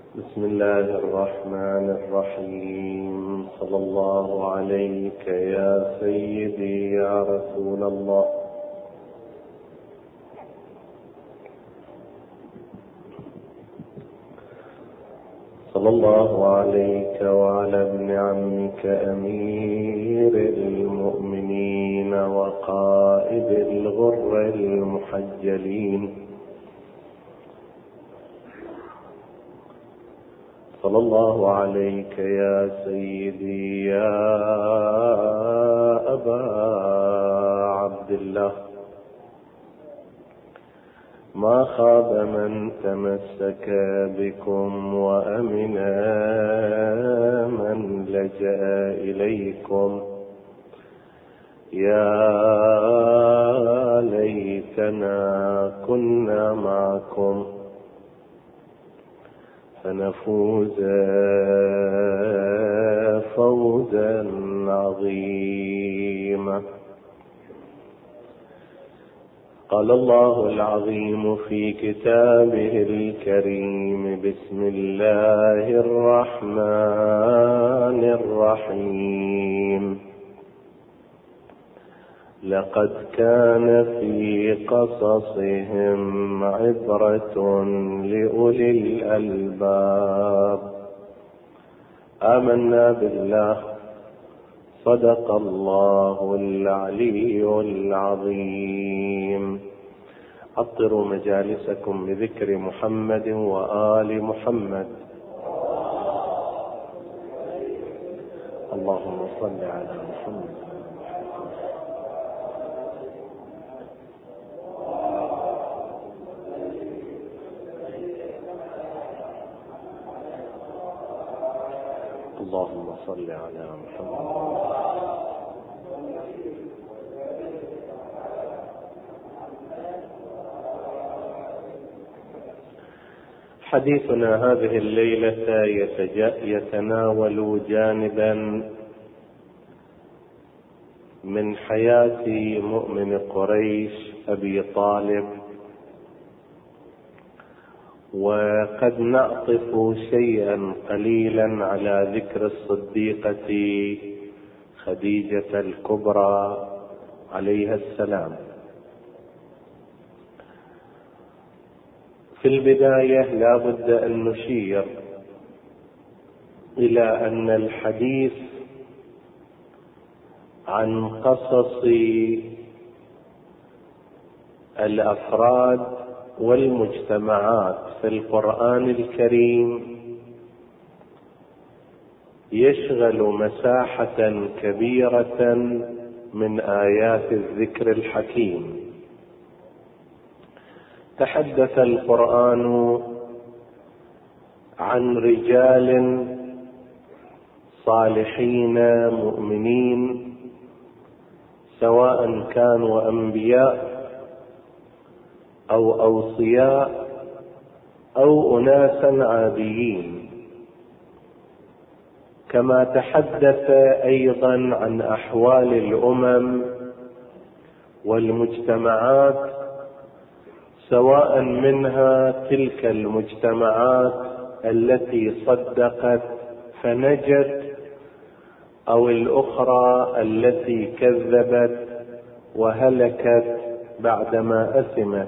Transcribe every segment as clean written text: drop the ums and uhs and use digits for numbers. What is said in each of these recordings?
بسم الله الرحمن الرحيم. صلى الله عليك يا سيدي يا رسول الله. صلى الله عليك وعلى ابن عمك أمير المؤمنين وقائد الغر المحجلين. صلى الله عليك يا سيدي يا أبا عبد الله. ما خاب من تمسك بكم وأمن من لجأ إليكم. يا ليتنا كنا معكم فنفوز فوزا عظيما. قال الله العظيم في كتابه الكريم: بسم الله الرحمن الرحيم. لقد كان في قصصهم عبرة لأولي الألباب. آمنا بالله. صدق الله العلي العظيم. عطروا مجالسكم بذكر محمد وآل محمد. اللهم صل على محمد. اللهم صل على محمد. حديثنا هذه الليلة يتناول جانبا من حياة مؤمن قريش أبي طالب، وقد نعطف شيئا قليلا على ذكر الصديقة خديجة الكبرى عليها السلام. في البداية لا بد أن نشير إلى أن الحديث عن قصص الأفراد والمجتمعات في القرآن الكريم يشغل مساحة كبيرة من آيات الذكر الحكيم. تحدث القرآن عن رجال صالحين مؤمنين، سواء كانوا أنبياء أو أوصياء أو أناسا عاديين، كما تحدث أيضا عن أحوال الأمم والمجتمعات، سواء منها تلك المجتمعات التي صدقت فنجت أو الأخرى التي كذبت وهلكت بعدما أثمت.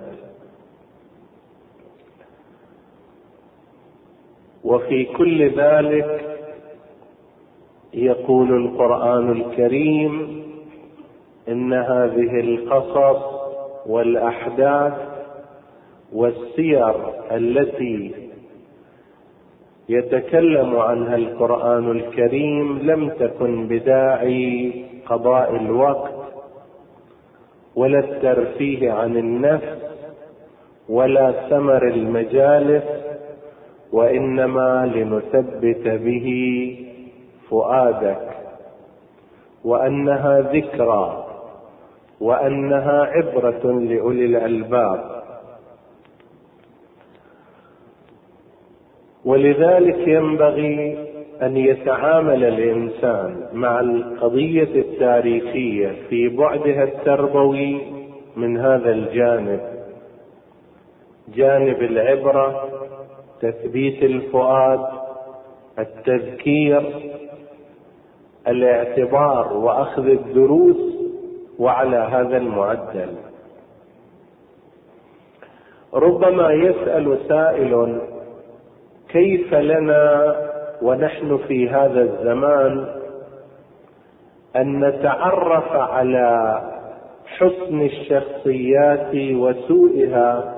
وفي كل ذلك يقول القرآن الكريم إن هذه القصص والأحداث والسير التي يتكلم عنها القرآن الكريم لم تكن بداعي قضاء الوقت ولا الترفيه عن النفس ولا ثمر المجالس، وإنما لنثبت به فؤادك، وأنها ذكرى وأنها عبرة لأولي الألباب. ولذلك ينبغي أن يتعامل الإنسان مع القضية التاريخية في بعدها التربوي من هذا الجانب، جانب العبرة، تثبيت الفؤاد، التذكير، الاعتبار وأخذ الدروس، وعلى هذا المعدل. ربما يسأل سائل: كيف لنا ونحن في هذا الزمان أن نتعرف على حسن الشخصيات وسوءها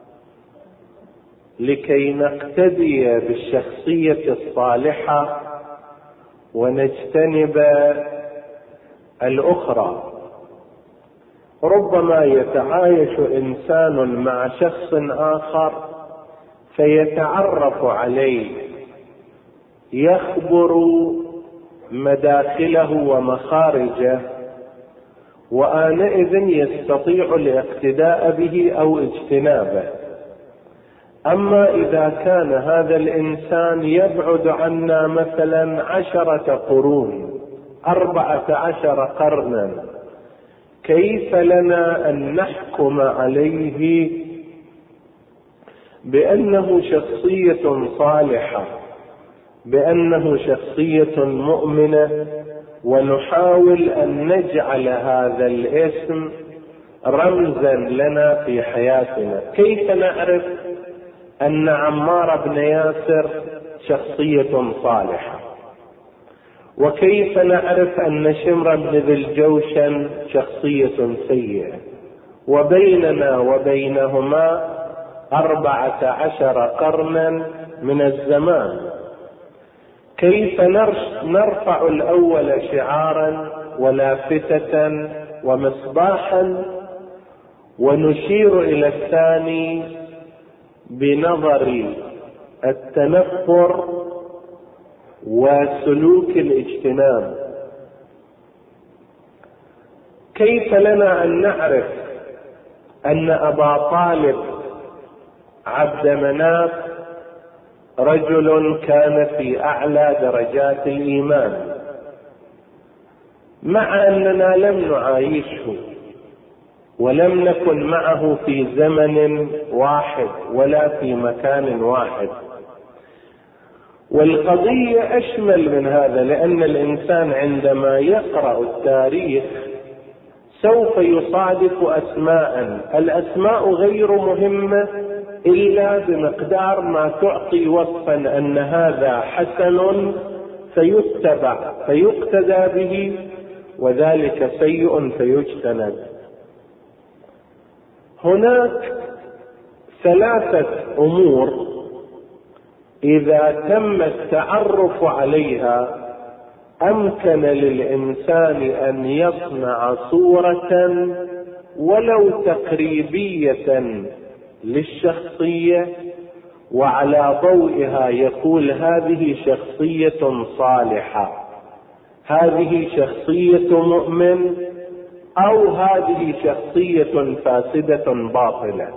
لكي نقتدي بالشخصية الصالحة ونجتنب الأخرى؟ ربما يتعايش إنسان مع شخص آخر فيتعرف عليه، يخبر مداخله ومخارجه، وآنئذ يستطيع الاقتداء به أو اجتنابه. أما إذا كان هذا الإنسان يبعد عنا مثلا 10 قرون، 14 قرنا، كيف لنا أن نحكم عليه بأنه شخصية صالحة، بأنه شخصية مؤمنة، ونحاول أن نجعل هذا الاسم رمزا لنا في حياتنا؟ كيف نعرف أن عمار بن ياسر شخصية صالحة؟ وكيف نعرف أن شمر بن ذي الجوشن شخصية سيئة، وبيننا وبينهما 14 قرنا من الزمان؟ كيف نرفع الأول شعارا ولافتة ومصباحا، ونشير إلى الثاني بنظر التنفر وسلوك الاجتناب؟ كيف لنا أن نعرف أن أبا طالب عبد مناف رجل كان في أعلى درجات الإيمان، مع أننا لم نعايشه ولم نكن معه في زمن واحد ولا في مكان واحد؟ والقضية أشمل من هذا، لأن الإنسان عندما يقرأ التاريخ سوف يصادف أسماء، الأسماء غير مهمة إلا بمقدار ما تعطي وصفا أن هذا حسن فيتبع فيقتدى به، وذلك سيء فيجتنب. هناك 3 أمور إذا تم التعرف عليها أمكن للإنسان أن يصنع صورة ولو تقريبية للشخصية، وعلى ضوئها يقول هذه شخصية صالحة، هذه شخصية مؤمن، أو هذه شخصية فاسدة باطلة.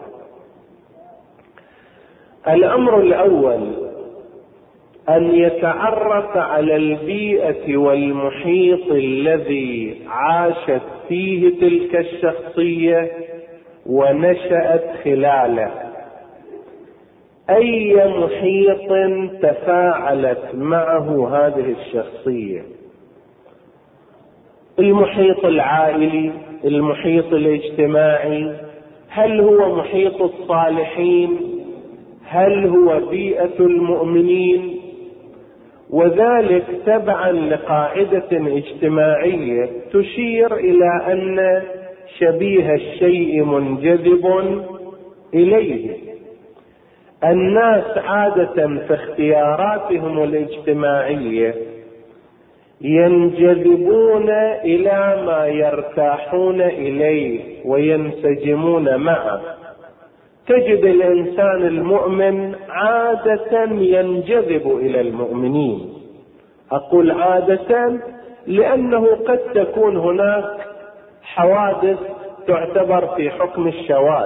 الأمر الأول أن يتعرف على البيئة والمحيط الذي عاشت فيه تلك الشخصية ونشأت خلاله. أي محيط تفاعلت معه هذه الشخصية؟ المحيط العائلي، المحيط الاجتماعي، هل هو محيط الصالحين، هل هو بيئة المؤمنين؟ وذلك تبعا لقاعدة اجتماعية تشير إلى أن شبيه الشيء منجذب إليه. الناس عادة في اختياراتهم الاجتماعية ينجذبون إلى ما يرتاحون إليه وينسجمون معه. تجد الإنسان المؤمن عادة ينجذب إلى المؤمنين. أقول عادة لأنه قد تكون هناك حوادث تعتبر في حكم الشواذ.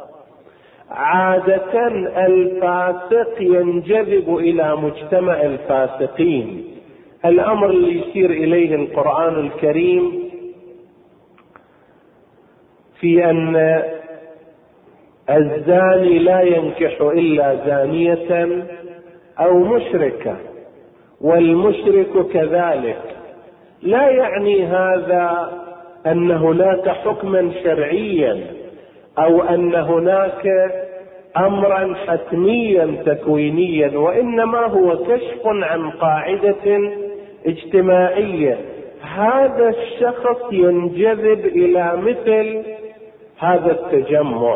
عادة الفاسق ينجذب إلى مجتمع الفاسقين. الأمر اللي يشير إليه القرآن الكريم في أن الزاني لا ينكح إلا زانية أو مشركة، والمشرك كذلك. لا يعني هذا أن هناك حكما شرعيا أو أن هناك أمرا حتميا تكوينيا، وإنما هو كشف عن قاعدة اجتماعية. هذا الشخص ينجذب إلى مثل هذا التجمع.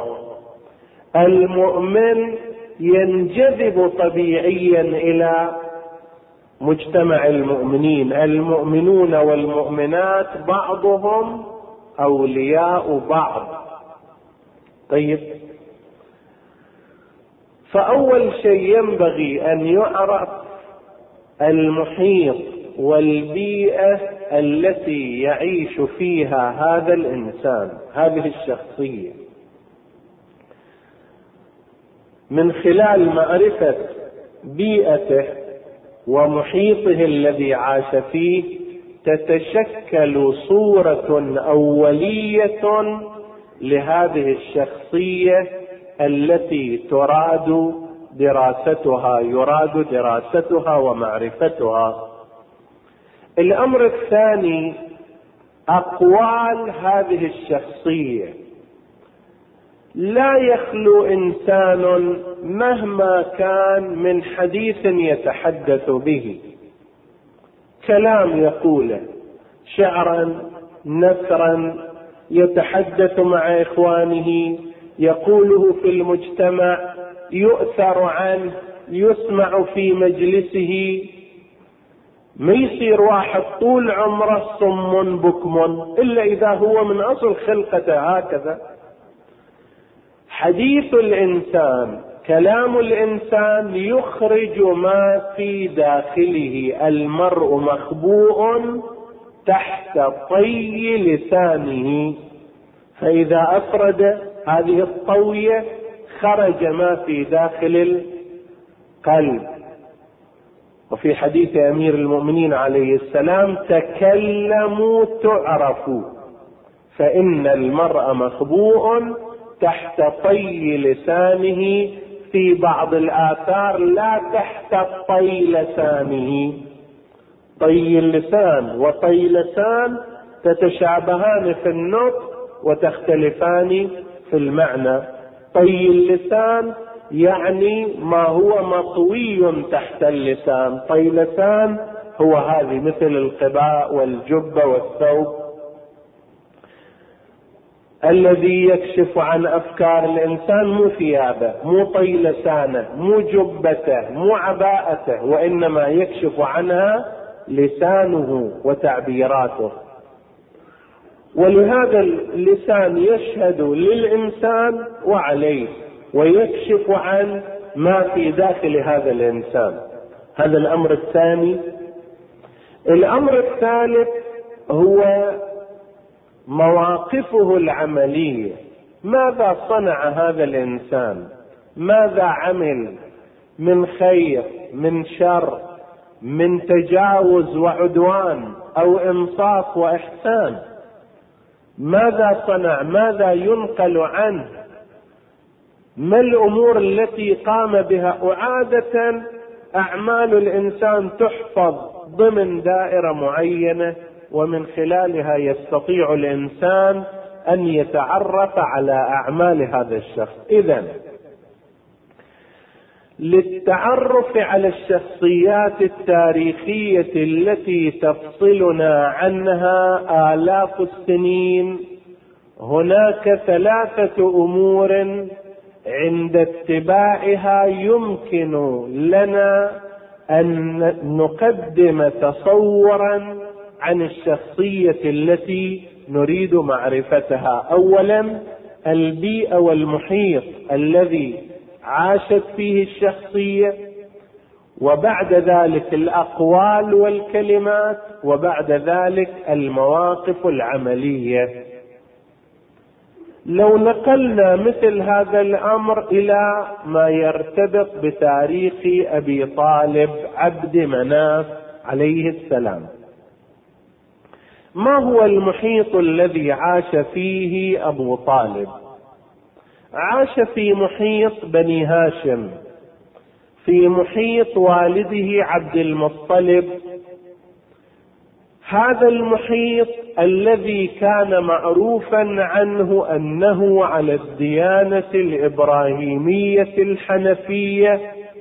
المؤمن ينجذب طبيعيا إلى مجتمع المؤمنين. المؤمنون والمؤمنات بعضهم أولياء بعض. طيب، فأول شيء ينبغي أن يعرف المحيط والبيئة التي يعيش فيها هذا الإنسان، هذه الشخصية. من خلال معرفة بيئته ومحيطه الذي عاش فيه تتشكل صورة أولية لهذه الشخصية التي يراد دراستها ومعرفتها. الأمر الثاني أقوال هذه الشخصية. لا يخلو إنسان مهما كان من حديث يتحدث به، كلام يقوله، شعرا، نثرا، يتحدث مع إخوانه، يقوله في المجتمع، يؤثر عنه، يسمع في مجلسه. ما يصير واحد طول عمره صم بكم إلا إذا هو من أصل خلقته هكذا. حديث الإنسان، كلام الإنسان يخرج ما في داخله. المرء مخبوء تحت طي لسانه، فإذا أفرد هذه الطوية خرج ما في داخل القلب. وفي حديث أمير المؤمنين عليه السلام: تكلموا تعرفوا، فإن المرء مخبوء تحت طي لسانه. في بعض الآثار: لا تحت طي لسانه. طي اللسان وطي لسان تتشابهان في النطق وتختلفان في المعنى. طي اللسان يعني ما هو مطوي تحت اللسان، طي لسان هو هذه مثل القباء والجبة والثوب الذي يكشف عن أفكار الإنسان، مو ثيابه، مو طي لسانه، مو جبته، مو عباءته، وإنما يكشف عنها لسانه وتعبيراته. ولهذا اللسان يشهد للإنسان وعليه، ويكشف عن ما في داخل هذا الإنسان. هذا الأمر الثاني. الأمر الثالث هو مواقفه العملية. ماذا صنع هذا الإنسان؟ ماذا عمل من خير، من شر، من تجاوز وعدوان أو إنصاف وإحسان؟ ماذا صنع؟ ماذا ينقل عنه؟ ما الأمور التي قام بها؟ وعادة أعمال الإنسان تحفظ ضمن دائرة معينة، ومن خلالها يستطيع الإنسان أن يتعرف على أعمال هذا الشخص. إذن للتعرف على الشخصيات التاريخية التي تفصلنا عنها آلاف السنين، هناك 3 أمور عند اتباعها يمكن لنا أن نقدم تصورا عن الشخصية التي نريد معرفتها. أولا البيئة والمحيط الذي عاشت فيه الشخصية، وبعد ذلك الأقوال والكلمات، وبعد ذلك المواقف العملية. لو نقلنا مثل هذا الأمر إلى ما يرتبط بتاريخ أبي طالب عبد مناف عليه السلام، ما هو المحيط الذي عاش فيه أبو طالب؟ عاش في محيط بني هاشم، في محيط والده عبد المطلب. هذا المحيط الذي كان معروفا عنه أنه على الديانة الإبراهيمية الحنفية،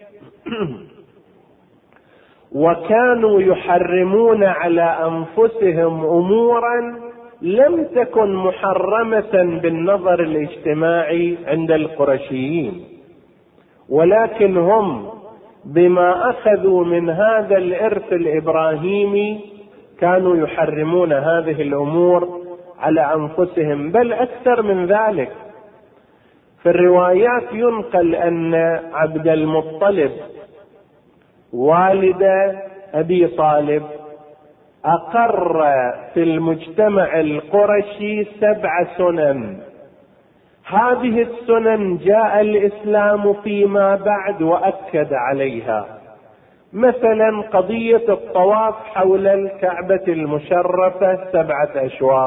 وكانوا يحرمون على أنفسهم أمورا لم تكن محرمة بالنظر الاجتماعي عند القرشيين، ولكن هم بما أخذوا من هذا الإرث الإبراهيمي كانوا يحرمون هذه الأمور على أنفسهم. بل أكثر من ذلك، في الروايات ينقل أن عبد المطلب والد أبي طالب أقر في المجتمع القرشي 7 سنن. هذه السنن جاء الإسلام فيما بعد وأكد عليها، مثلا قضية الطواف حول الكعبة المشرفة 7 أشواط.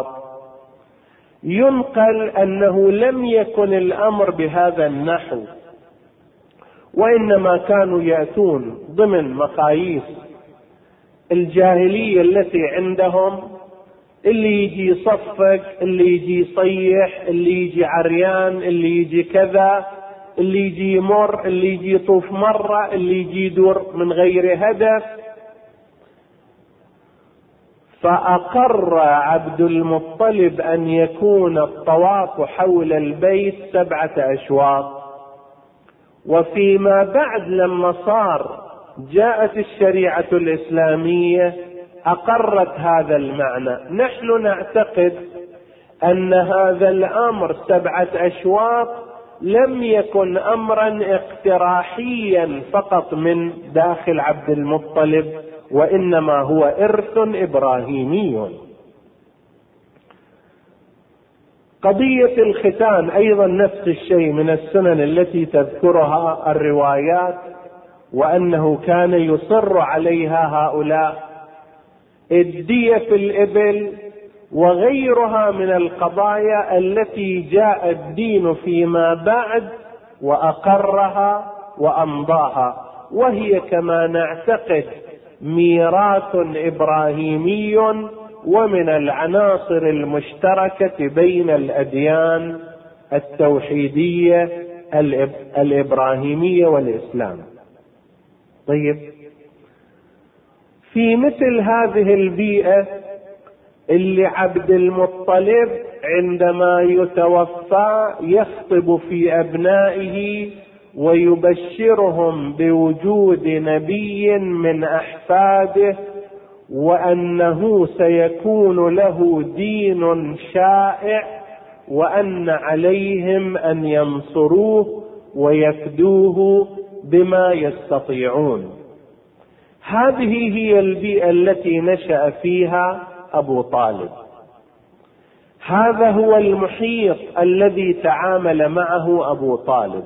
ينقل أنه لم يكن الأمر بهذا النحو، وإنما كانوا يأتون ضمن مقاييس الجاهلية التي عندهم، اللي يجي يصفق، اللي يجي يصيح، اللي يجي عريان، اللي يجي كذا، اللي يجي يمر، اللي يجي يطوف مرة، اللي يجي يدور من غير هدف. فأقر عبد المطلب أن يكون الطواف حول البيت 7 أشواط. وفيما بعد لما جاءت الشريعة الإسلامية أقرت هذا المعنى. نحن نعتقد أن هذا الأمر 7 أشواط لم يكن أمرا اقتراحيا فقط من داخل عبد المطلب، وإنما هو إرث إبراهيمي. قضية الختان أيضا نفس الشيء من السنن التي تذكرها الروايات، وأنه كان يصر عليها هؤلاء. الدية في الإبل وغيرها من القضايا التي جاء الدين فيما بعد وأقرها وأمضاها، وهي كما نعتقد ميراث إبراهيمي ومن العناصر المشتركة بين الأديان التوحيدية الإبراهيمية والإسلام. طيب، في مثل هذه البيئة اللي عبد المطلب عندما يتوفى يخطب في أبنائه ويبشرهم بوجود نبي من أحفاده، وأنه سيكون له دين شائع، وأن عليهم أن ينصروه ويفدوه بما يستطيعون. هذه هي البيئة التي نشأ فيها أبو طالب. هذا هو المحيط الذي تعامل معه أبو طالب.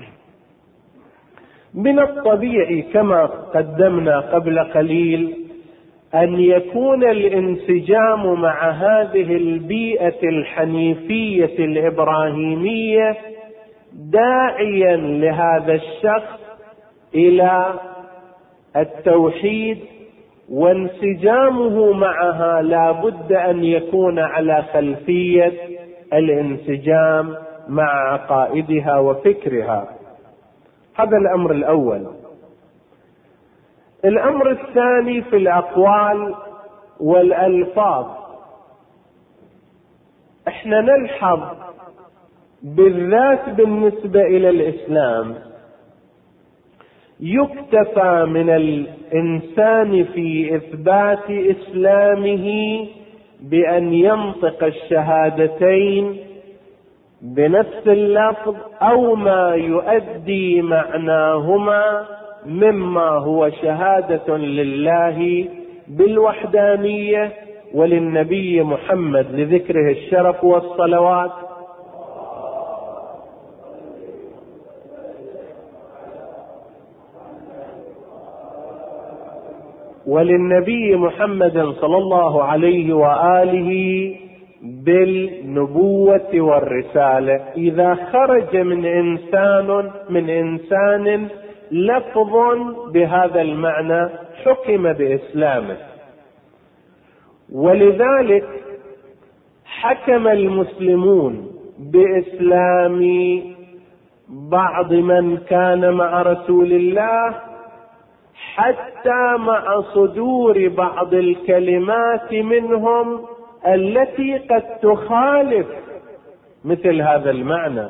من الطبيعي كما قدمنا قبل قليل أن يكون الانسجام مع هذه البيئة الحنيفية الإبراهيمية داعيا لهذا الشخص إلى التوحيد، وانسجامه معها لا بد أن يكون على خلفية الانسجام مع عقائدها وفكرها. هذا الأمر الأول. الأمر الثاني في الأقوال والألفاظ. احنا نلحظ بالذات بالنسبة إلى الإسلام يكتفى من الإنسان في إثبات إسلامه بأن ينطق الشهادتين بنفس اللفظ أو ما يؤدي معناهما مما هو شهادة لله بالوحدانية وللنبي محمد لذكره الشرف والصلوات، وللنبي محمد صلى الله عليه وآله بالنبوة والرسالة. إذا خرج من إنسان لفظ بهذا المعنى حكم بإسلامه. ولذلك حكم المسلمون بإسلام بعض من كان مع رسول الله، حتى مع صدور بعض الكلمات منهم التي قد تخالف مثل هذا المعنى.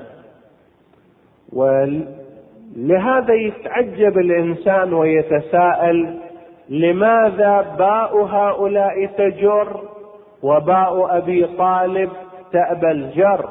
ولهذا يتعجب الإنسان ويتساءل: لماذا باء هؤلاء تجر وباء أبي طالب تأبى الجر؟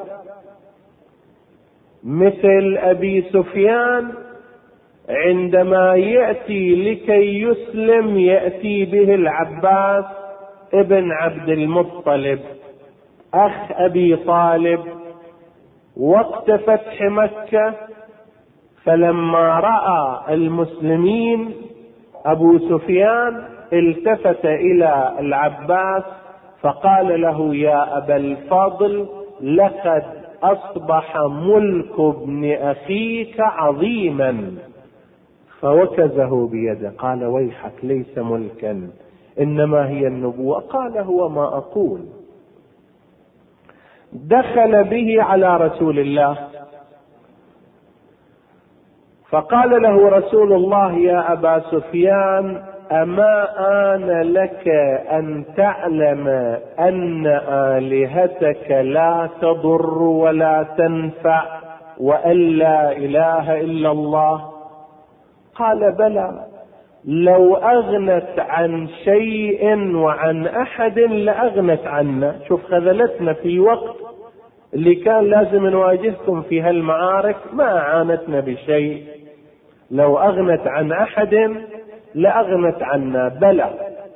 مثل أبي سفيان عندما يأتي لكي يسلم يأتي به العباس ابن عبد المطلب أخ أبي طالب وقت فتح مكة، فلما رأى المسلمين أبو سفيان التفت إلى العباس فقال له: يا أبا الفضل، لقد أصبح ملك ابن أخيك عظيما. فوكزه بيده قال: ويحك، ليس ملكا، إنما هي النبوة. قال: هو ما أقول. دخل به على رسول الله فقال له رسول الله: يا أبا سفيان، أما آن لك أن تعلم أن آلهتك لا تضر ولا تنفع وأن لا إله إلا الله؟ قال: بلى، لو أغنت عن شيء وعن أحد لأغنت عنا. شوف، خذلتنا في وقت اللي كان لازم نواجهكم في هالمعارك، ما أعانتنا بشيء. لو أغنت عن أحد لأغنت عنا. بلى،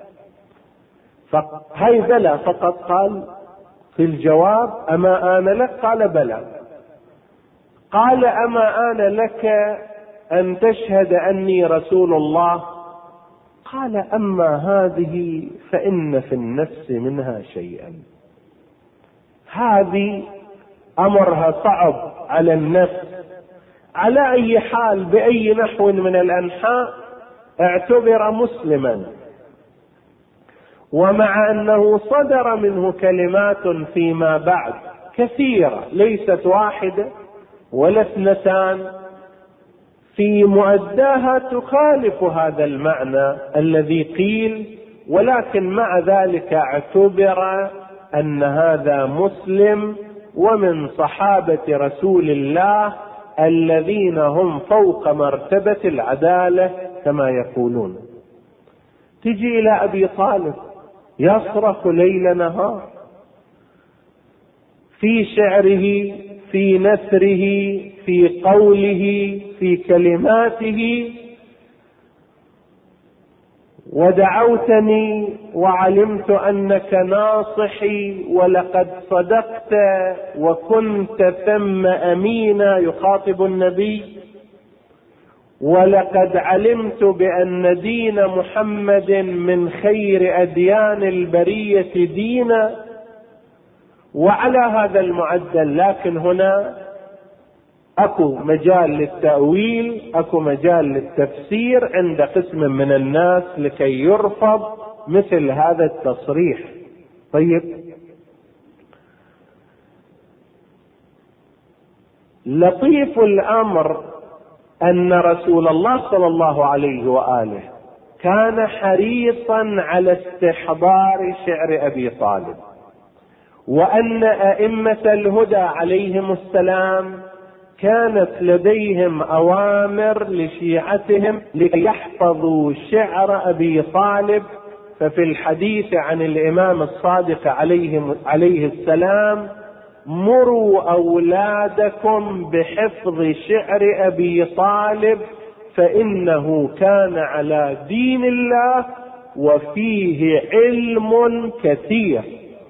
هاي بلى فقط. قال في الجواب: أما آن لك؟ قال: بلى. قال: أما آن لك أن تشهد أني رسول الله؟ قال: أما هذه فإن في النفس منها شيئا. هذه أمرها صعب على النفس. على أي حال، بأي نحو من الأنحاء، اعتبر مسلما، ومع أنه صدر منه كلمات فيما بعد كثيرة، ليست واحدة ولا اثنتان، في مؤداها تخالف هذا المعنى الذي قيل، ولكن مع ذلك اعتبر أن هذا مسلم ومن صحابة رسول الله الذين هم فوق مرتبة العدالة كما يقولون. تجي إلى أبي طالب يصرخ ليل نهار في شعره، في نثره، في قوله، في كلماته: ودعوتني وعلمت أنك ناصحي ولقد صدقت وكنت ثم أمينا. يخاطب النبي: ولقد علمت بأن دين محمد من خير أديان البرية دينا. وعلى هذا المعدل، لكن هنا اكو مجال للتأويل، اكو مجال للتفسير عند قسم من الناس لكي يرفض مثل هذا التصريح. طيب، لطيف الأمر أن رسول الله صلى الله عليه وآله كان حريصا على استحضار شعر أبي طالب، وأن أئمة الهدى عليهم السلام كانت لديهم أوامر لشيعتهم ليحفظوا شعر أبي طالب. ففي الحديث عن الإمام الصادق عليه السلام: مروا أولادكم بحفظ شعر أبي طالب فإنه كان على دين الله وفيه علم كثير.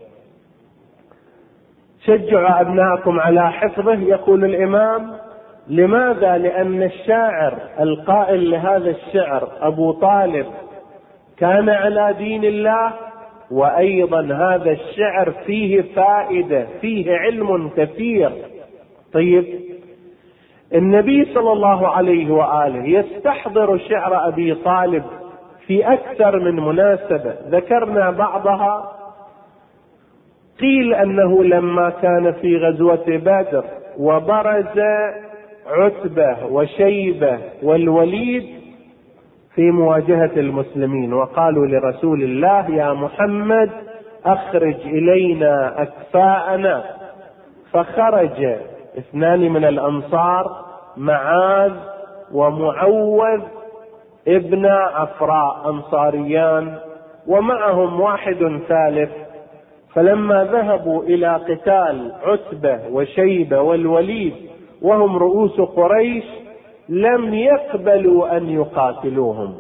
شجعوا أبناءكم على حفظه. يقول الإمام: لماذا؟ لأن الشاعر القائل لهذا الشعر أبو طالب كان على دين الله، وأيضا هذا الشعر فيه فائدة، فيه علم كثير. طيب، النبي صلى الله عليه وآله يستحضر شعر أبي طالب في أكثر من مناسبة، ذكرنا بعضها. قيل أنه لما كان في غزوة بدر وبرز عتبة وشيبة والوليد في مواجهة المسلمين، وقالوا لرسول الله: يا محمد أخرج إلينا أكفاءنا. فخرج 2 من الأنصار، معاذ ومعوذ ابن عفراء، أنصاريان، ومعهم واحد ثالث. فلما ذهبوا إلى قتال عتبة وشيبة والوليد وهم رؤوس قريش لم يقبلوا أن يقاتلوهم.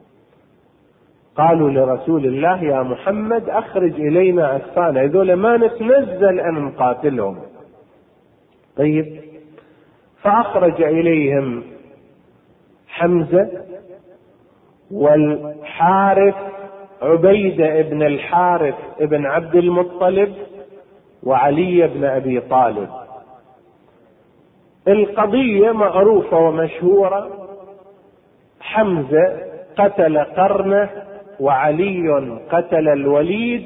قالوا لرسول الله: يا محمد أخرج إلينا أكفانا، هذول ما نتنزل أن نقاتلهم. طيب، فأخرج إليهم حمزة والحارث، عبيدة ابن الحارث ابن عبد المطلب، وعلي بن أبي طالب. القضية معروفة ومشهورة، حمزة قتل قرنه، وعلي قتل الوليد،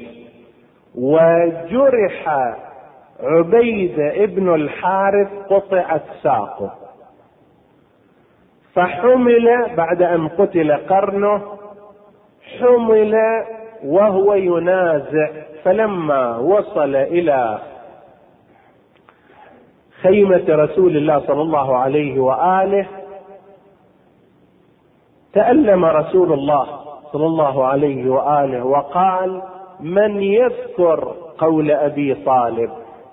وجرح عبيدة ابن الحارث، قطعت ساقه. فحمل بعد أن قتل قرنه، حمل وهو ينازع. فلما وصل إلى خيمة رسول الله صلى الله عليه وآله تألم رسول الله صلى الله عليه وآله وقال: من يذكر قول أبي طالب؟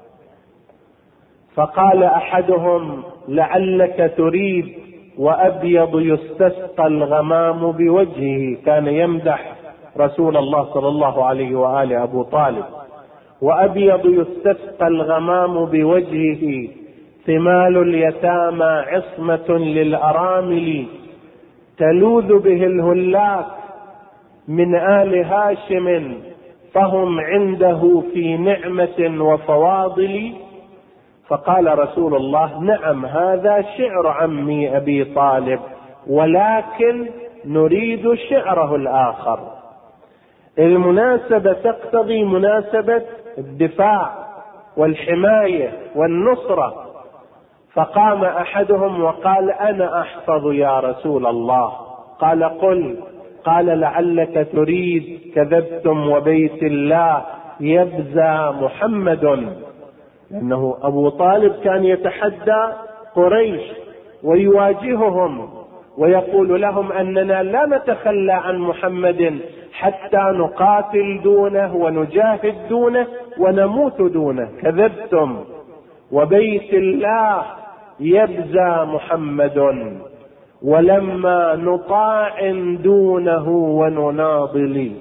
فقال أحدهم: لعلك تريد وأبيض يستسقى الغمام بوجهه. كان يمدح رسول الله صلى الله عليه وآله أبو طالب: وأبيض يستسقى الغمام بوجهه، ثمال اليتامى عصمة للأرامل، تلوذ به الهلاك من آل هاشم، فهم عنده في نعمة وفواضل. فقال رسول الله: نعم، هذا شعر عمي أبي طالب، ولكن نريد شعره الآخر. المناسبة تقتضي مناسبة الدفاع والحماية والنصرة. فقام أحدهم وقال: أنا أحفظ يا رسول الله. قال: قل. قال: لعلك تريد كذبتم وبيت الله يبزى محمد. لأنه أبو طالب كان يتحدى قريش ويواجههم ويقول لهم أننا لا نتخلى عن محمد حتى نقاتل دونه ونجاهد دونه ونموت دونه. كذبتم وبيت الله يبزى محمد، ولما نطاع دونه ونناضل،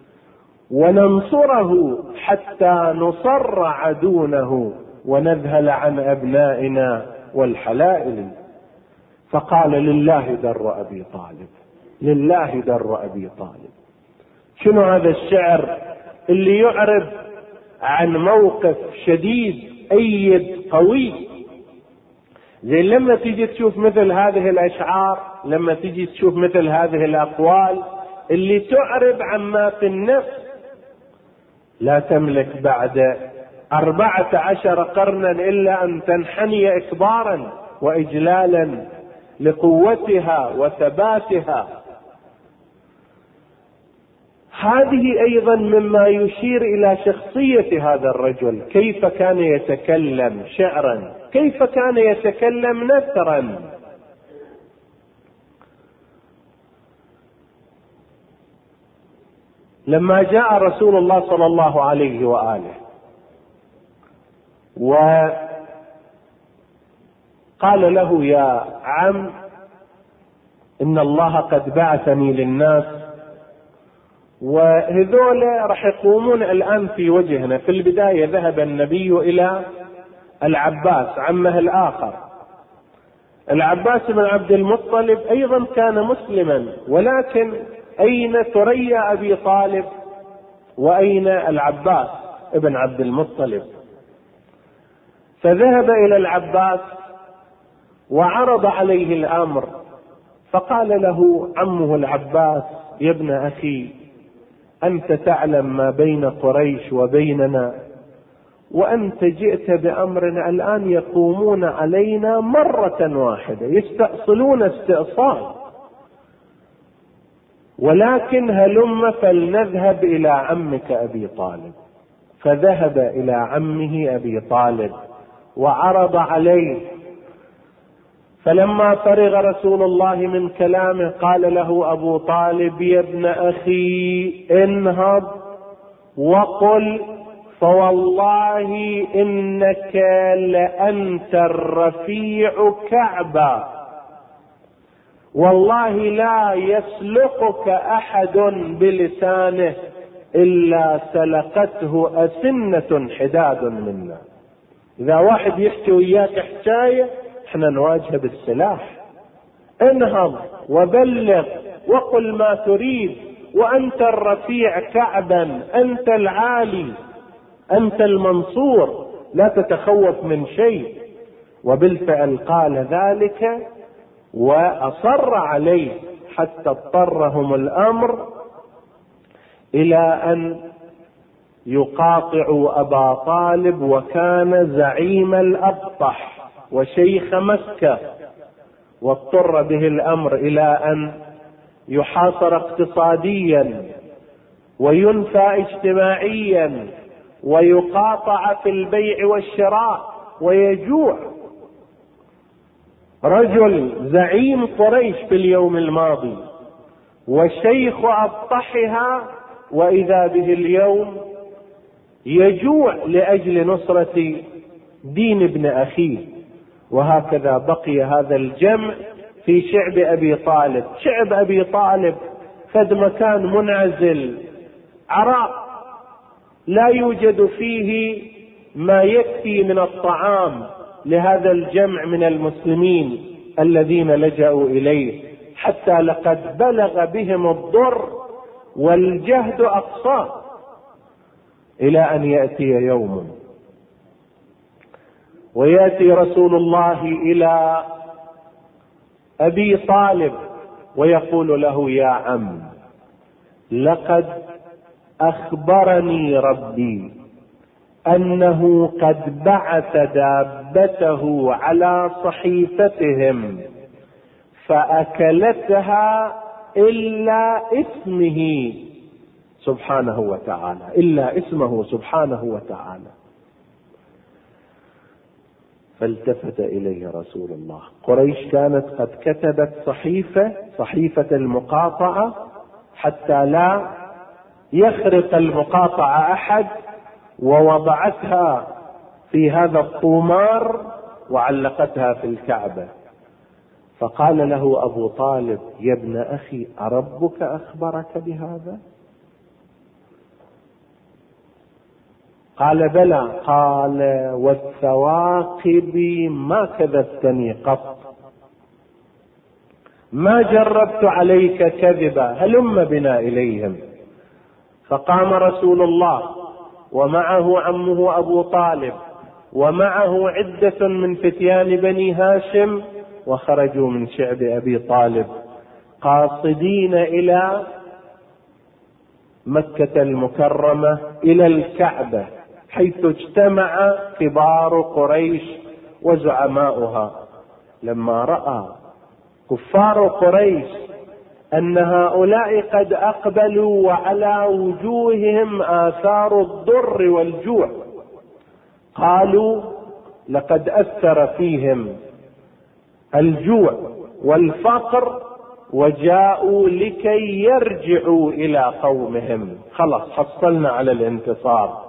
وننصره حتى نصرع دونه، ونذهل عن أبنائنا والحلائل. فقال: لله در أبي طالب، لله در أبي طالب. شنو هذا الشعر اللي يعرب عن موقف شديد أيد قوي؟ زي لما تيجي تشوف مثل هذه الأشعار، لما تيجي تشوف مثل هذه الأقوال اللي تعرب عما في النفس. لا تملك بعد 14 قرنا إلا أن تنحني إكبارا وإجلالا لقوتها وثباتها. هذه أيضا مما يشير إلى شخصية هذا الرجل، كيف كان يتكلم شعرا، كيف كان يتكلم نثرا. لما جاء رسول الله صلى الله عليه وآله وقال له: يا عم، إن الله قد بعثني للناس، وهذول راح يقومون الآن في وجهنا. في البداية ذهب النبي إلى العباس عمه الآخر. العباس بن عبد المطلب أيضا كان مسلما، ولكن أين ثريا أبي طالب؟ وأين العباس ابن عبد المطلب؟ فذهب إلى العباس وعرض عليه الأمر، فقال له عمه العباس: يا ابن أخي، أنت تعلم ما بين قريش وبيننا، وأنت جئت بأمر الآن يقومون علينا مرة واحدة، يستأصلون استئصال، ولكن هلم فلنذهب إلى عمك أبي طالب. فذهب إلى عمه أبي طالب وعرض عليه. فلما فرغ رسول الله من كلامه قال له أبو طالب: يا ابن أخي، انهض وقل: فوالله إنك لأنت الرفيع كعبا، والله لا يسلقك أحد بلسانه إلا سلقته أسنة حداد منا. إذا واحد يحكي وياك حكاية احنا نواجه بالسلاح. انهض وبلغ وقل ما تريد، وأنت الرفيع كعبا، أنت العالي، أنت المنصور، لا تتخوف من شيء. وبالفعل قال ذلك وأصر عليه حتى اضطرهم الأمر إلى أن يقاطعوا أبا طالب، وكان زعيم الأبطح وشيخ مكة، واضطر به الأمر إلى أن يحاصر اقتصاديا وينفى اجتماعيا ويقاطع في البيع والشراء ويجوع. رجل زعيم قريش في اليوم الماضي وشيخ أبطحها، وإذا به اليوم يجوع لأجل نصرة دين ابن أخيه. وهكذا بقي هذا الجمع في شعب أبي طالب. شعب أبي طالب فد مكان منعزل عراء لا يوجد فيه ما يكفي من الطعام لهذا الجمع من المسلمين الذين لجأوا إليه، حتى لقد بلغ بهم الضر والجهد أقصاه، إلى أن يأتي يوم ويأتي رسول الله إلى أبي طالب ويقول له: يا عم، لقد أخبرني ربي أنه قد بعث دابته على صحيفتهم فأكلتها إلا اسمه سبحانه وتعالى، إلا اسمه سبحانه وتعالى. فالتفت إليه رسول الله. قريش كانت قد كتبت صحيفة المقاطعة حتى لا يخرق المقاطعة أحد، ووضعتها في هذا الطومار وعلقتها في الكعبة. فقال له أبو طالب: يا ابن أخي، أربك أخبرك بهذا؟ قال: بلى. قال: والثواقب ما كذبتني قط، ما جربت عليك كذبا، هلم بنا إليهم. فقام رسول الله ومعه عمه أبو طالب ومعه عدة من فتيان بني هاشم، وخرجوا من شعب أبي طالب قاصدين إلى مكة المكرمة، إلى الكعبة، حيث اجتمع كبار قريش وزعماؤها. لما رأى كفار قريش أن هؤلاء قد أقبلوا وعلى وجوههم آثار الضر والجوع، قالوا: لقد أثر فيهم الجوع والفقر، وجاءوا لكي يرجعوا إلى قومهم، خلاص حصلنا على الانتصار.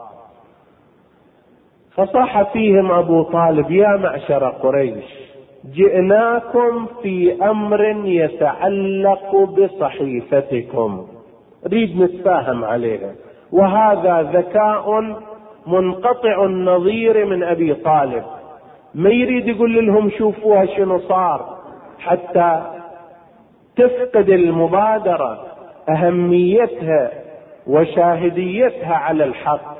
فصاح فيهم أبو طالب: يا معشر قريش، جئناكم في أمر يتعلق بصحيفتكم، نريد نتفاهم عليها، وهذا ذكاء منقطع النظير من أبي طالب، ما يريد يقول لهم شوفوها شنو صار حتى تفقد المبادرة أهميتها وشاهديتها على الحق.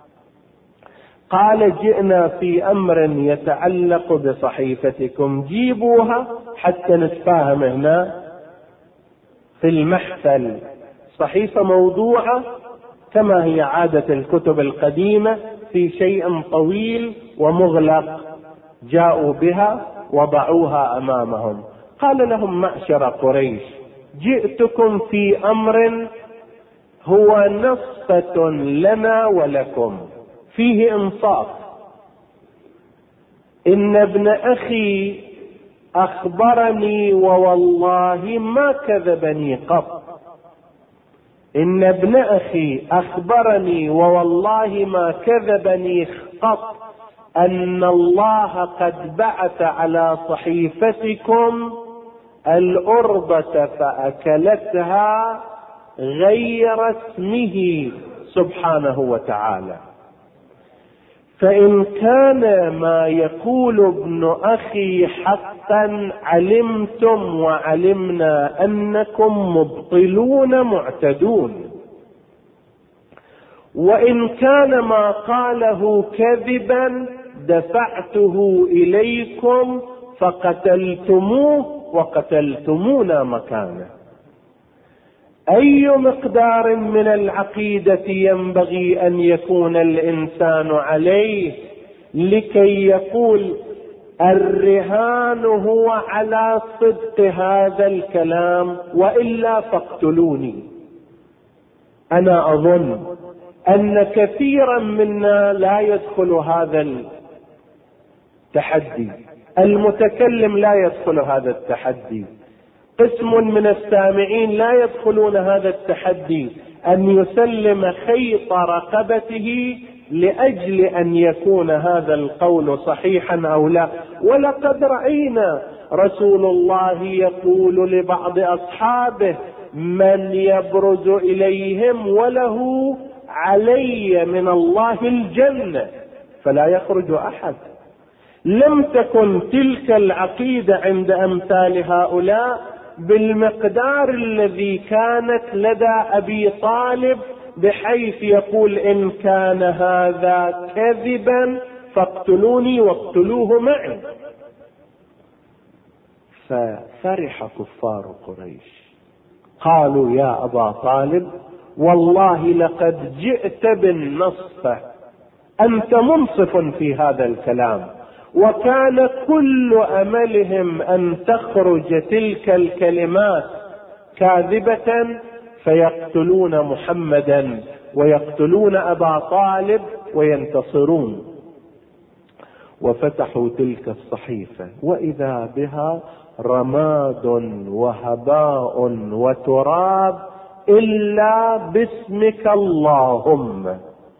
قال جئنا في أمر يتعلق بصحيفتكم، جيبوها حتى نتفاهم هنا في المحفل. صحيفة موضوعة كما هي عادة الكتب القديمة في شيء طويل ومغلق، جاءوا بها وضعوها أمامهم. قال لهم معشر قريش جئتكم في أمر هو نصفة لنا ولكم، فيه إنصاف. إن ابن أخي أخبرني ووالله ما كذبني قط، إن ابن أخي أخبرني ووالله ما كذبني قط أن الله قد بعث على صحيفتكم الأرضة فأكلتها غير اسمه سبحانه وتعالى. فإن كان ما يقول ابن أخي حقا علمتم وعلمنا أنكم مبطلون معتدون، وإن كان ما قاله كذبا دفعته إليكم فقتلتموه وقتلتمونا مكانه. أي مقدار من العقيدة ينبغي أن يكون الإنسان عليه لكي يقول الرهان هو على صدق هذا الكلام وإلا فاقتلوني؟ أنا أظن أن كثيرا منا لا يدخل هذا التحدي، المتكلم لا يدخل هذا التحدي، قسم من السامعين لا يدخلون هذا التحدي، أن يسلم خيط رقبته لأجل أن يكون هذا القول صحيحا أو لا. ولقد رأينا رسول الله يقول لبعض أصحابه من يبرز إليهم وله علي من الله الجنة فلا يخرج أحد. لم تكن تلك العقيدة عند أمثال هؤلاء بالمقدار الذي كانت لدى أبي طالب، بحيث يقول إن كان هذا كذبا فاقتلوني واقتلوه معي. ففرح كفار قريش قالوا يا أبا طالب والله لقد جئت بالنصف، أنت منصف في هذا الكلام. وكان كل أملهم أن تخرج تلك الكلمات كاذبة فيقتلون محمدا ويقتلون أبا طالب وينتصرون. وفتحوا تلك الصحيفة وإذا بها رماد وهباء وتراب إلا باسمك اللهم.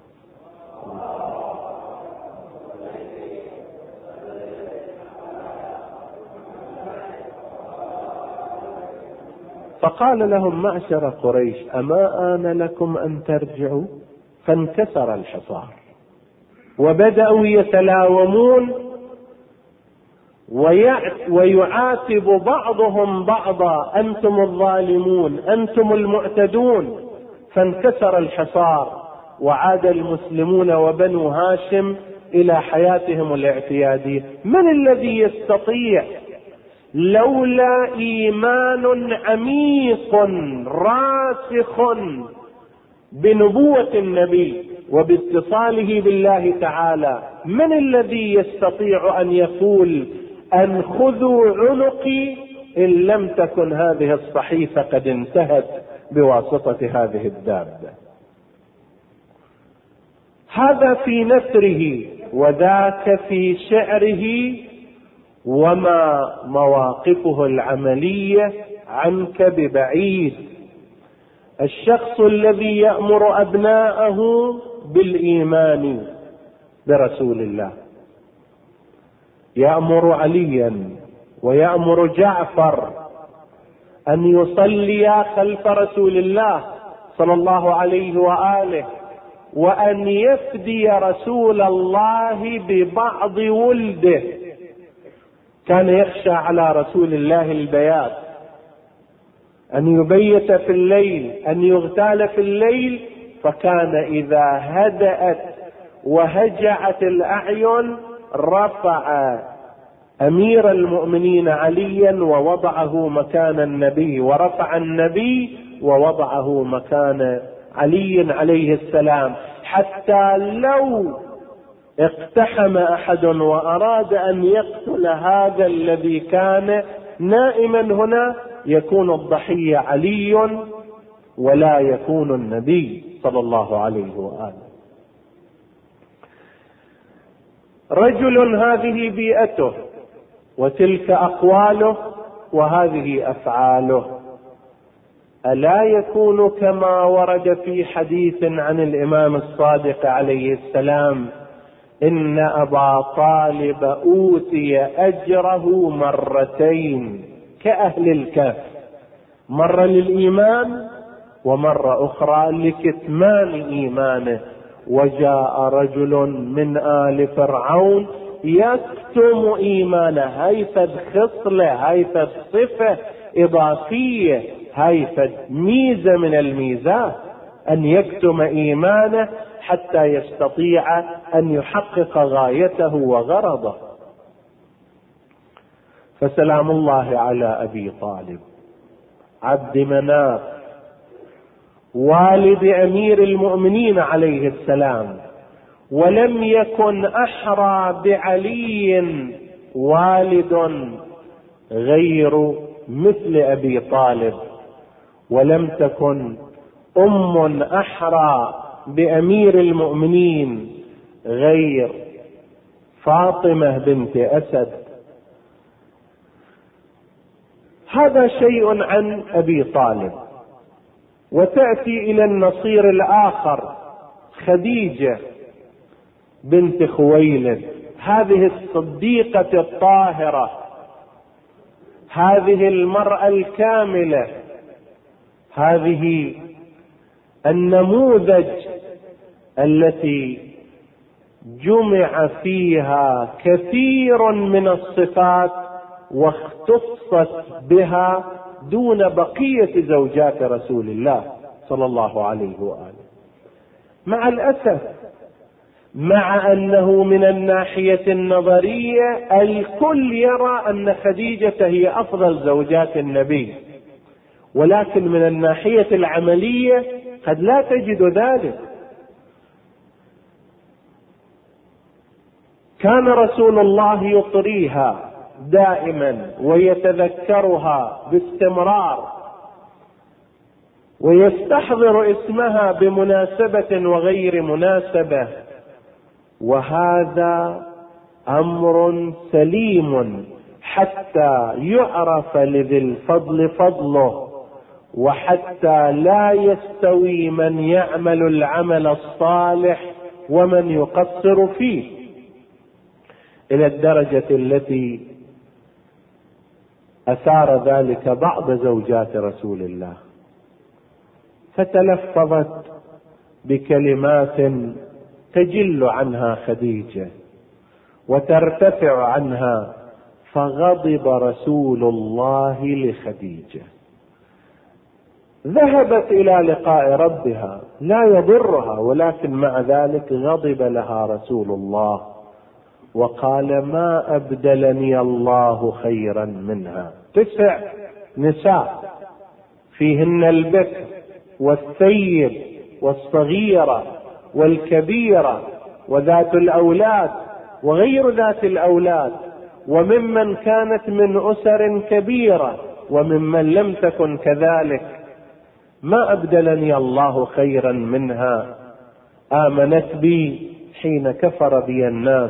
فقال لهم معشر قريش أما آن لكم أن ترجعوا؟ فانكسر الحصار وبدأوا يتلاومون ويعاتب بعضهم بعضا أنتم الظالمون أنتم المعتدون. فانكسر الحصار وعاد المسلمون وبنو هاشم إلى حياتهم الاعتيادية. من الذي يستطيع لولا إيمان عميق راسخ بنبوة النبي وباتصاله بالله تعالى، من الذي يستطيع أن يقول أنخذوا عنقي إن لم تكن هذه الصحيفة قد انتهت بواسطة هذه الدابة؟ هذا في نثره وذاك في شعره، وما مواقفه العملية عنك ببعيد. الشخص الذي يأمر أبناءه بالإيمان برسول الله، يأمر عليا ويأمر جعفر أن يصليا خلف رسول الله صلى الله عليه وآله، وأن يفدي رسول الله ببعض ولده. كان يخشى على رسول الله البيات، أن يبيت في الليل، أن يغتال في الليل فكان إذا هدأت وهجعت الأعين رفع أمير المؤمنين عليا ووضعه مكان النبي، ورفع النبي ووضعه مكان علي عليه السلام، حتى لو اقتحم أحد وأراد أن يقتل هذا الذي كان نائما هنا يكون الضحية علي ولا يكون النبي صلى الله عليه وآله. رجل هذه بيئته وتلك أقواله وهذه أفعاله، ألا يكون كما ورد في حديث عن الإمام الصادق عليه السلام: إن أبا طالب أوتي أجره مرتين كأهل الكهف، مرة للإيمان ومرة أخرى لكتمان إيمانه. وجاء رجل من آل فرعون يكتم إيمانه، هيفد خصلة، هيفد صفة إضافية، هيفد ميزة من الميزات، أن يكتم إيمانه حتى يستطيع أن يحقق غايته وغرضه. فسلام الله على أبي طالب عبد مناف والد أمير المؤمنين عليه السلام، ولم يكن أحرى بعلي والد غير مثل أبي طالب، ولم تكن أم أحرى بأمير المؤمنين غير فاطمة بنت أسد. هذا شيء عن أبي طالب. وتأتي إلى النصير الآخر خديجة بنت خويلد، هذه الصديقة الطاهرة، هذه المرأة الكاملة، هذه النموذج التي جمع فيها كثير من الصفات واختصت بها دون بقية زوجات رسول الله صلى الله عليه وآله. مع الأسف، مع أنه من الناحية النظرية الكل يرى أن خديجة هي أفضل زوجات النبي، ولكن من الناحية العملية قد لا تجد ذلك. كان رسول الله يطريها دائما ويتذكرها باستمرار ويستحضر اسمها بمناسبة وغير مناسبة، وهذا أمر سليم حتى يعرف لذي الفضل فضله، وحتى لا يستوي من يعمل العمل الصالح ومن يقصر فيه، إلى الدرجة التي أثار ذلك بعض زوجات رسول الله، فتلفظت بكلمات تجل عنها خديجة وترتفع عنها، فغضب رسول الله لخديجة. ذهبت إلى لقاء ربها لا يضرها، ولكن مع ذلك غضب لها رسول الله وقال: ما أبدلني الله خيرا منها. 9 نساء فيهن البكر والثيب والصغيرة والكبيرة وذات الأولاد وغير ذات الأولاد، وممن كانت من أسر كبيرة وممن لم تكن كذلك، ما أبدلني الله خيرا منها. آمنت بي حين كفر بي الناس،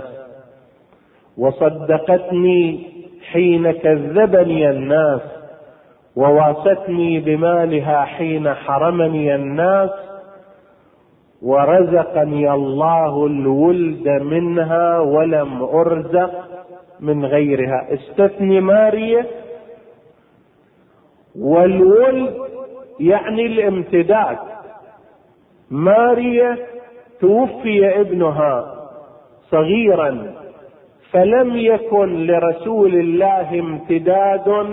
وصدقتني حين كذبني الناس، وواستني بمالها حين حرمني الناس، ورزقني الله الولد منها ولم أرزق من غيرها. استثني ماريا، والولد يعني الامتداد. ماريا توفي ابنها صغيرا، فلم يكن لرسول الله امتداد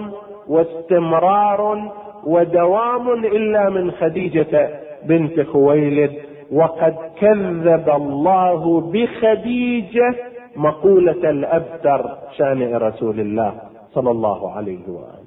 واستمرار ودوام إلا من خديجة بنت خويلد وقد كذب الله بخديجة مقولة الأبتر شان رسول الله صلى الله عليه وآله.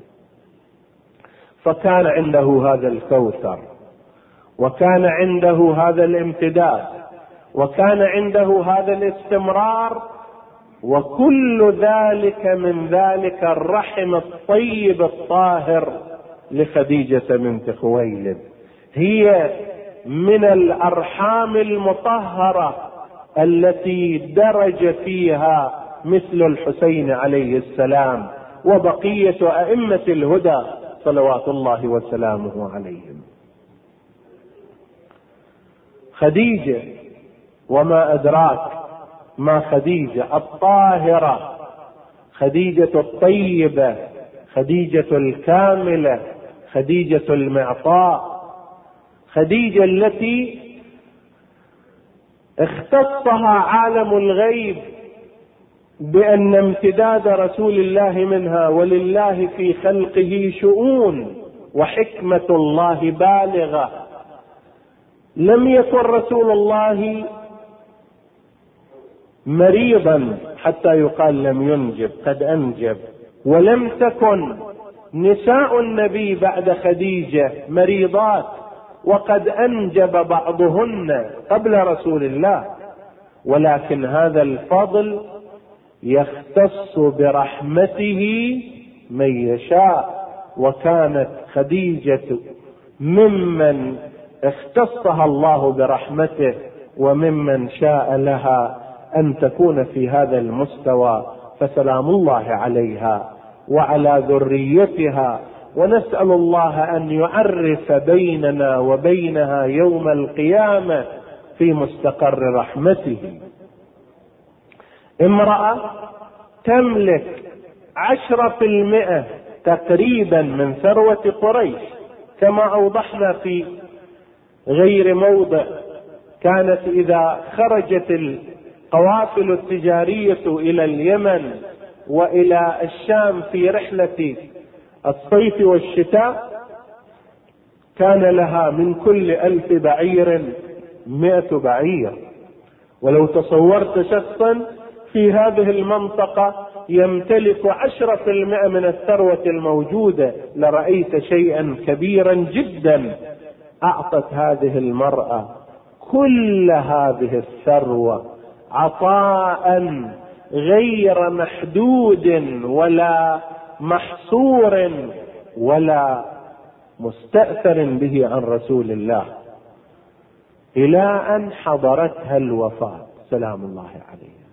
فكان عنده هذا الكوثر، وكان عنده هذا الامتداد، وكان عنده هذا الاستمرار، وكل ذلك من ذلك الرحم الطيب الطاهر لخديجة بنت خويلد. هي من الأرحام المطهرة التي درج فيها مثل الحسين عليه السلام وبقية أئمة الهدى صلوات الله وسلامه عليهم. خديجة، وما أدراك ما خديجة الطاهرة، خديجة الطيبة، خديجة الكاملة، خديجة المعطاء، خديجة التي اختصها عالم الغيب بأن امتداد رسول الله منها، ولله في خلقه شؤون وحكمة الله بالغة. لم يكن رسول الله مريضا حتى يقال لم ينجب، قد أنجب. ولم تكن نساء النبي بعد خديجة مريضات، وقد أنجب بعضهن قبل رسول الله. ولكن هذا الفضل يختص برحمته من يشاء، وكانت خديجة ممن اختصها الله برحمته، وممن شاء لها أن تكون في هذا المستوى. فسلام الله عليها وعلى ذريتها، ونسأل الله أن يعرف بيننا وبينها يوم القيامة في مستقر رحمته. امرأة تملك 10% تقريبا من ثروة قريش، كما أوضحنا في غير موضع. كانت إذا خرجت القوافل التجارية إلى اليمن وإلى الشام في رحلة الصيف والشتاء، كان لها من كل 1000 بعير 100 بعير. ولو تصورت شخصا في هذه المنطقة يمتلك 10% من الثروة الموجودة لرأيت شيئا كبيرا جدا. أعطت هذه المرأة كل هذه الثروة عطاء غير محدود ولا محصور ولا مستأثر به عن رسول الله، إلى أن حضرتها الوفاة سلام الله عليها.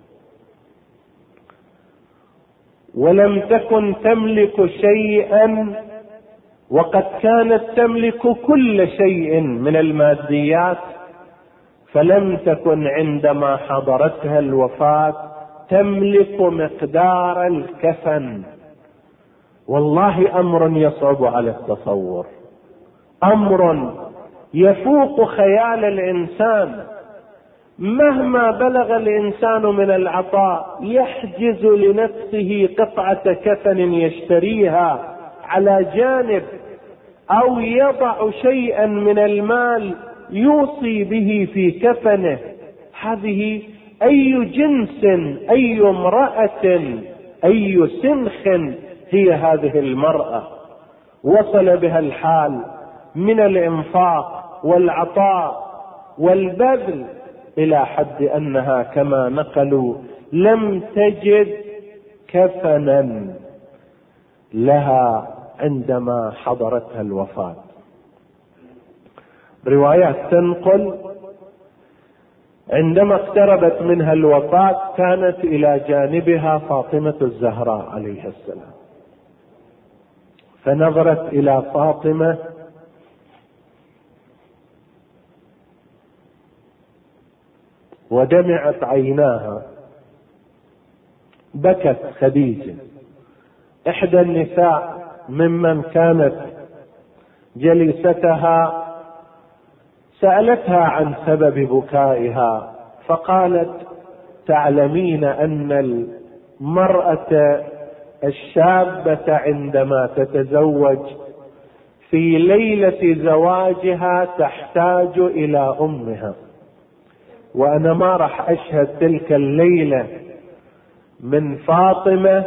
ولم تكن تملك شيئا، وقد كانت تملك كل شيء من الماديات، فلم تكن عندما حضرتها الوفاة تملك مقدار الكفن. والله أمر يصعب على التصور، أمر يفوق خيال الإنسان. مهما بلغ الإنسان من العطاء يحجز لنفسه قطعة كفن يشتريها على جانب، أو يضع شيئا من المال يوصي به في كفنه. هذه أي جنس، أي امرأة، أي سنخ هي هذه المرأة. وصل بها الحال من الإنفاق والعطاء والبذل إلى حد أنها كما نقلوا لم تجد كفنا لها عندما حضرتها الوفاة. روايات تنقل عندما اقتربت منها الوفاة كانت إلى جانبها فاطمة الزهراء عليه السلام، فنظرت إلى فاطمة ودمعت عيناها. بكت خديجة، إحدى النساء ممن كانت جليستها، سألتها عن سبب بكائها، فقالت: تعلمين أن المرأة الشابة عندما تتزوج في ليلة زواجها تحتاج إلى أمها، وأنا ما راح أشهد تلك الليلة من فاطمة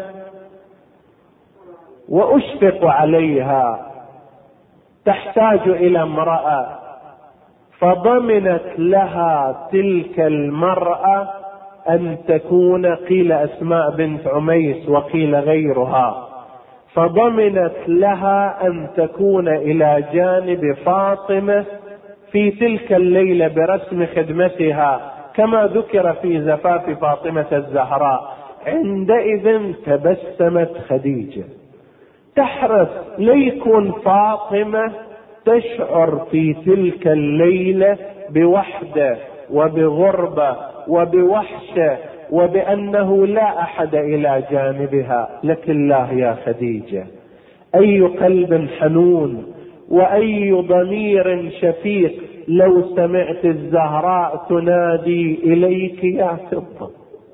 وأشفق عليها، تحتاج إلى امرأة، فضمنت لها تلك المرأة أن تكون، قيل أسماء بنت عميس وقيل غيرها، فضمنت لها أن تكون إلى جانب فاطمة في تلك الليلة برسم خدمتها كما ذكر في زفاف فاطمة الزهراء. عندئذ تبسمت خديجة تحرص ليكن فاطمة تشعر في تلك الليلة بوحدة وبغربة وبوحشة وبأنه لا أحد إلى جانبها. لك الله يا خديجة، أي قلب حنون وأي ضمير شفيق لو سمعت الزهراء تنادي إليك يا فضة.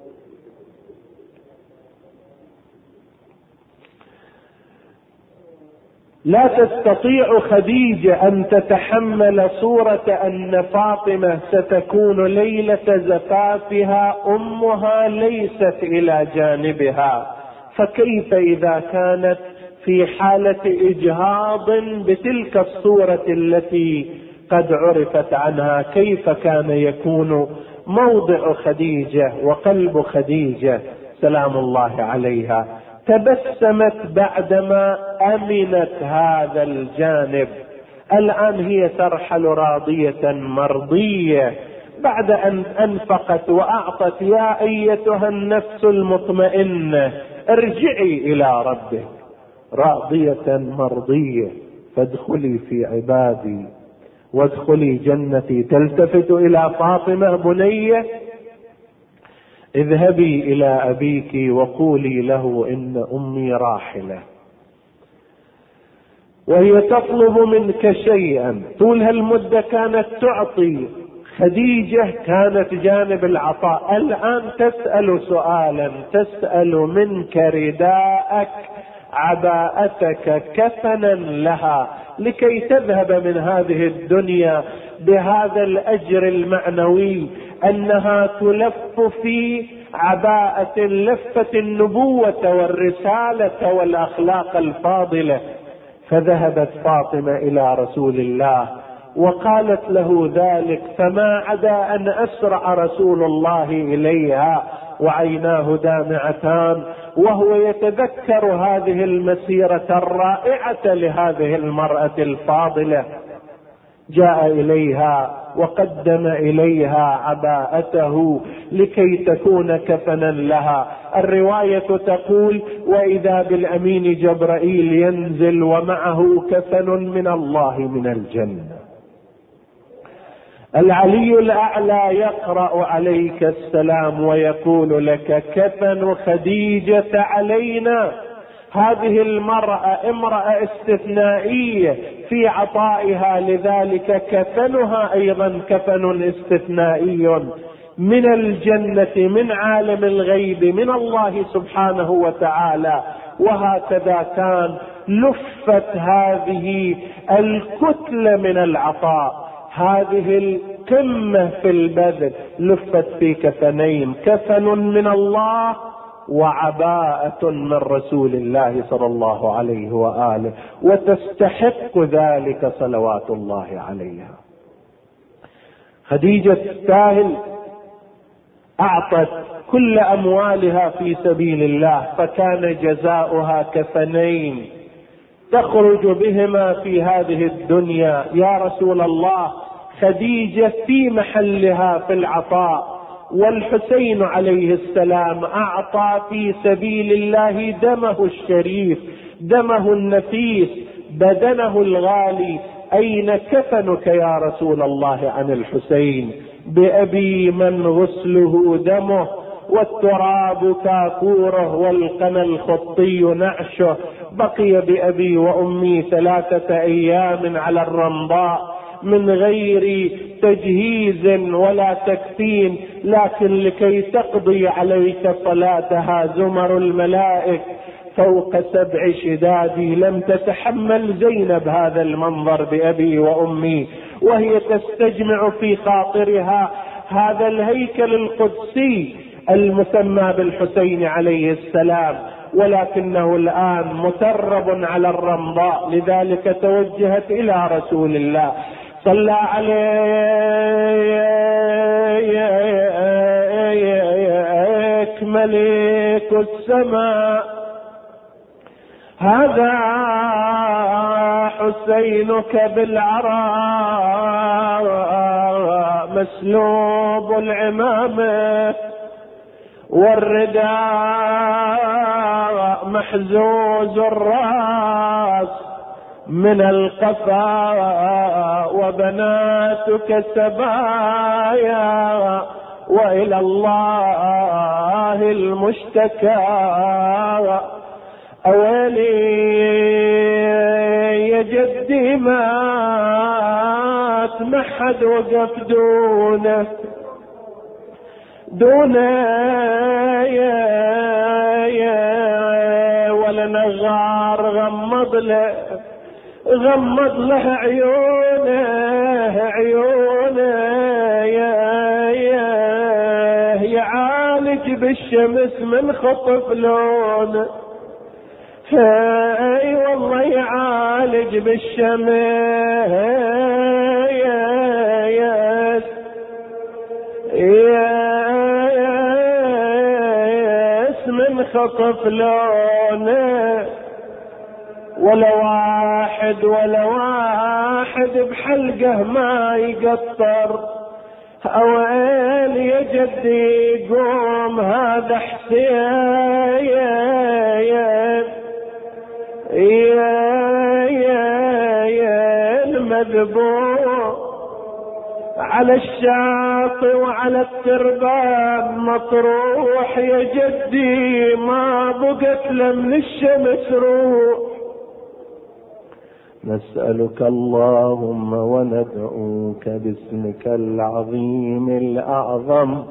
لا تستطيع خديجة أن تتحمل صورة أن فاطمة ستكون ليلة زفافها أمها ليست إلى جانبها، فكيف إذا كانت في حالة إجهاض بتلك الصورة التي قد عرفت عنها؟ كيف كان يكون موضع خديجة وقلب خديجة سلام الله عليها؟ تبسمت بعدما أمنت هذا الجانب. الآن هي ترحل راضية مرضية بعد أن أنفقت وأعطت. يا أيتها النفس المطمئنة ارجعي إلى ربك راضية مرضية فادخلي في عبادي وادخلي جنتي. تلتفت إلى فاطمة: بنية اذهبي إلى أبيك وقولي له إن أمي راحلة. وهي تطلب منك شيئا. طول هالمدة كانت تعطي، خديجة كانت جانب العطاء. الآن تسأل سؤالا، تسأل منك رداءك عباءتك كفنا لها لكي تذهب من هذه الدنيا بهذا الأجر المعنوي، أنها تلف في عباءة لفت النبوة والرسالة والأخلاق الفاضلة. فذهبت فاطمة إلى رسول الله وقالت له ذلك، فما عدا أن أسرع رسول الله إليها وعيناه دامعتان وهو يتذكر هذه المسيرة الرائعة لهذه المرأة الفاضلة. جاء إليها وقدم إليها عباءته لكي تكون كفنا لها. الرواية تقول: وإذا بالأمين جبرائيل ينزل ومعه كفن من الله من الجنة. العلي الأعلى يقرأ عليك السلام ويقول لك: كفن خديجة علينا. هذه المرأة امرأة استثنائية في عطائها، لذلك كفنها أيضا كفن استثنائي من الجنة، من عالم الغيب، من الله سبحانه وتعالى. وهكذا كان لفت هذه الكتلة من العطاء، هذه القمة في البذل، لفت في كفنين: كفن من الله وعباءة من رسول الله صلى الله عليه وآله، وتستحق ذلك صلوات الله عليها. خديجة تستاهل، أعطت كل أموالها في سبيل الله، فكان جزاؤها كفنين تخرج بهما في هذه الدنيا. يا رسول الله، خديجة في محلها في العطاء، والحسين عليه السلام أعطى في سبيل الله دمه الشريف، دمه النفيس، بدنه الغالي. أين كفنك يا رسول الله عن الحسين؟ بأبي من غسله دمه، والتراب كافوره، والقنا الخطي نعشه. بقي بأبي وأمي 3 أيام على الرمضاء من غير تجهيز ولا تكفين، لكن لكي تقضي عليك صلاتها زمر الملائك فوق 7 شداد. لم تتحمل زينب هذا المنظر بأبي وأمي، وهي تستجمع في خاطرها هذا الهيكل القدسي المسمى بالحسين عليه السلام، ولكنه الآن مترب على الرمضاء، لذلك توجهت إلى رسول الله صلى عليك ملك السماء، هذا حسينك بالعراء مسلوب العمامة والرداء محزوز الراس من القفا، وبناتك سبايا وإلى الله المشتكى. أولي يا جدي مات ما حد وقف دونه ولا نغار غمض له عيونه يعالج بالشمس من خطف لونه، اي والله يعالج بالشمس من خطف لونه، ولا واحد بحلقه ما يقطر. اويل يا جدي قوم هذا حسين يا المذبوح على الشاطئ وعلى التربان مطروح، يا جدي ما بقت له من الشمس روح. نسألك اللهم وندعوك باسمك العظيم الأعظم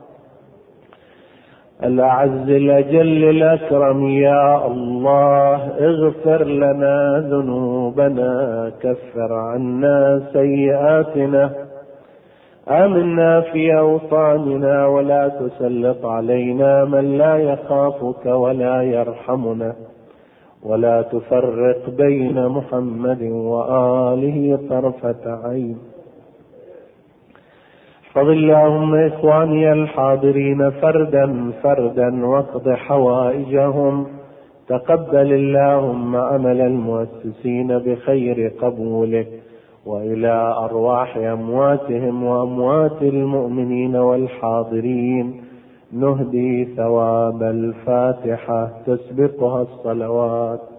الأعز الأجل الأكرم، يا الله اغفر لنا ذنوبنا، كفر عنا سيئاتنا، آمنا في أوطاننا، ولا تسلط علينا من لا يخافك ولا يرحمنا، ولا تفرق بين محمد وآله طرفة عين. احفظ اللهم إخواني الحاضرين فردا فردا واقض حوائجهم، تقبل اللهم عمل المؤسسين بخير قبولك، وإلى أرواح أمواتهم وأموات المؤمنين والحاضرين نهدي ثواب الفاتحة تسبقها الصلوات.